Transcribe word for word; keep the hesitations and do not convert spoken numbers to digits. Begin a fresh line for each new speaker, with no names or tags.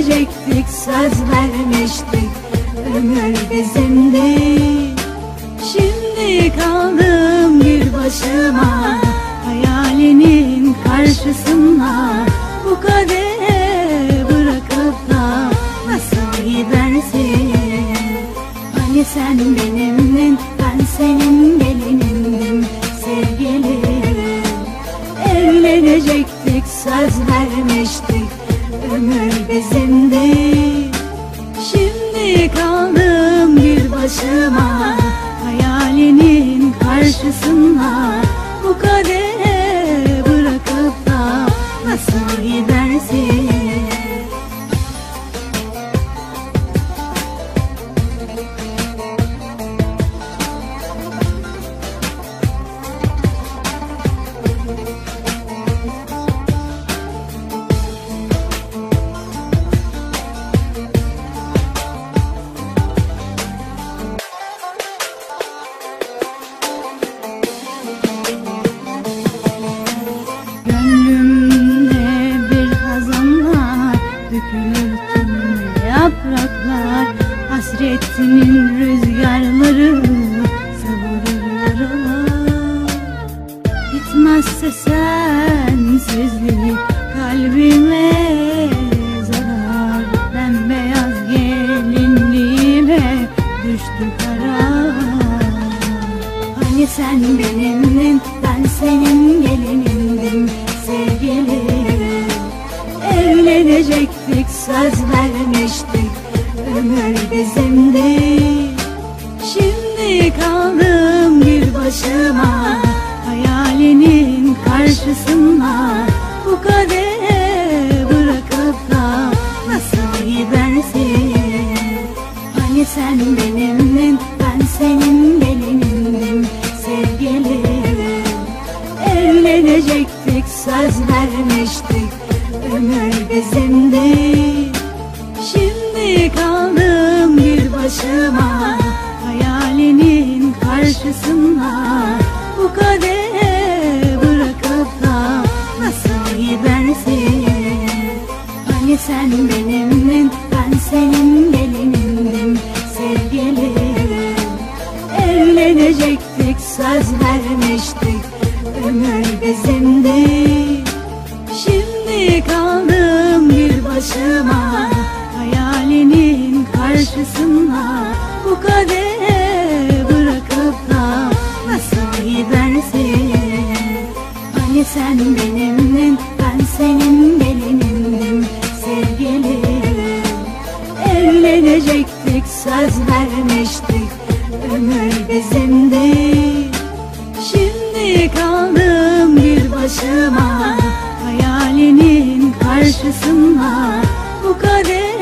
Evlenecektik, söz vermiştik, ömür bizimdi. Şimdi kaldım bir başıma, hayalinin karşısında. Bu kadere bırakıp da nasıl gidersin? Hani sen benimdin, ben senin gelinimdim sevgilim. Evlenecektik, söz vermiştik, ömür bizimdi. Şimdi kaldım bir başıma, hayalinin karşısında. Bu kadere bırakıp da nasıl gidersin? Dökülür tüm yapraklar, hasretinin rüzgarları savurur yaralar. Gitmezse sensizlik kalbime zarar. Bembeyaz gelinliğime düştü karar. Hani sen benimdin, ben senin gelinimdim sevgilim. Evlenecektik, söz vermiştik, ömür bizimdi. Şimdi kaldım bir başıma, hayalinin karşısında. Bu kadere bırakıp da nasıl gidersin? Hani sen benimdin, ben senin gelinimdim sevgilim. Evlenecektik, söz vermiştik, ömür bizimdi. Şimdi kaldım bir başıma, hayalinin karşısında. Bu kadere bırakıp da nasıl gidersin? Hani sen benimdin, ben senin gelinimdim sevgilim. Evlenecektik, söz vermiştik, ömür bizimdi. Şimdi kaldım bir başıma, hayalinin karşısında. Bu kadere bırakıp da nasıl gidersin? Hani sen benimdin, ben senin gelinimdim sevgilim. Evlenecektik, söz vermiştik, ömür bizimdi. Şimdi kaldım bir başıma, hayalinin karşısında. Bu kadere